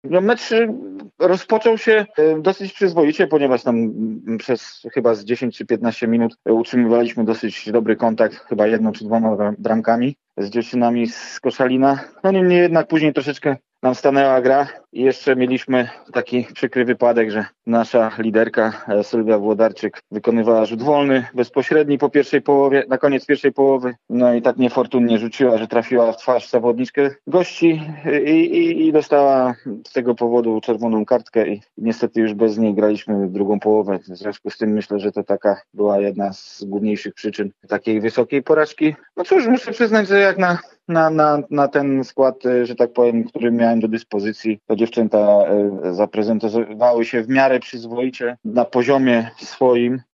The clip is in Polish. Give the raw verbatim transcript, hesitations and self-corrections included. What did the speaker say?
No mecz y, rozpoczął się y, dosyć przyzwoicie, ponieważ tam mm, przez chyba z dziesięć czy piętnaście minut y, utrzymywaliśmy dosyć dobry kontakt, chyba jedną czy dwoma bram- bramkami z dziewczynami z Koszalina. No niemniej jednak później troszeczkę nam stanęła gra i jeszcze mieliśmy taki przykry wypadek, że nasza liderka e, Sylwia Włodarczyk wykonywała rzut wolny, bezpośredni po pierwszej połowie, na koniec pierwszej połowy. No i tak niefortunnie rzuciła, że trafiła w twarz zawodniczkę gości i, i, i dostała z tego powodu czerwoną kartkę i niestety już bez niej graliśmy drugą połowę. W związku z tym myślę, że to taka była jedna z główniejszych przyczyn takiej wysokiej porażki. No cóż, muszę przyznać, że jak na Na, na, na ten skład, e, że tak powiem, który miałem do dyspozycji, to dziewczęta e, zaprezentowały się w miarę przyzwoicie na poziomie swoim.